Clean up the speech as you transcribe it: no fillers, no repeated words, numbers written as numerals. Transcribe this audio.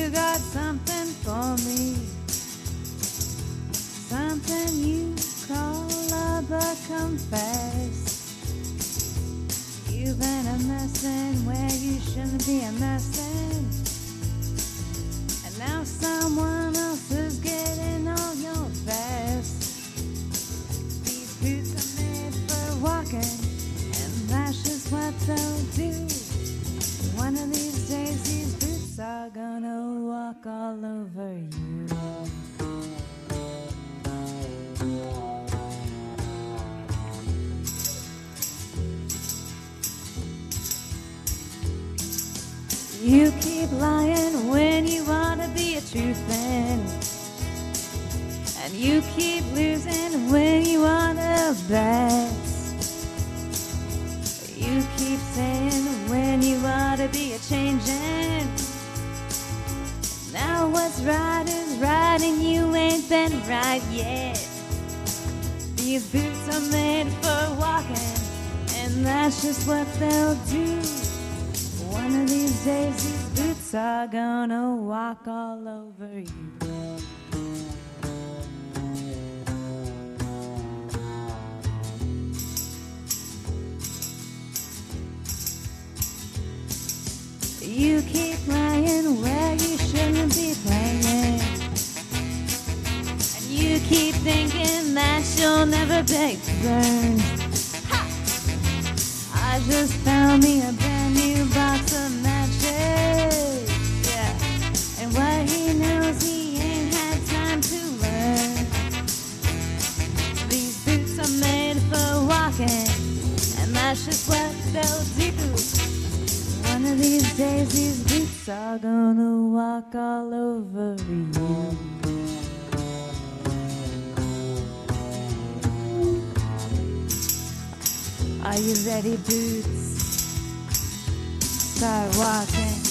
You got something for me, something you call love, but confess you've been a messin' where you shouldn't be a messin', and now someone else is getting all your best. These boots are made for walking, and that's just what they'll do. One of these days these boots are gonna walk all over you. You keep lying when you want to be a true friend, and you keep losing when you want to bet. You keep saying when you ought to be a changing. Now what's right is right and you ain't been right yet. These boots are made for walking, and that's just what they'll do. One of these days these boots are gonna walk all over you. You keep playing where you shouldn't be playing, and you keep thinking that you'll never be burned. Ha! I just found me a brand new box of matches, yeah, and what he knows he ain't had time to learn. These boots are made for walking, and that's just what they'll do. One of these days these boots are gonna walk all over you. Are you ready, boots? Start walking.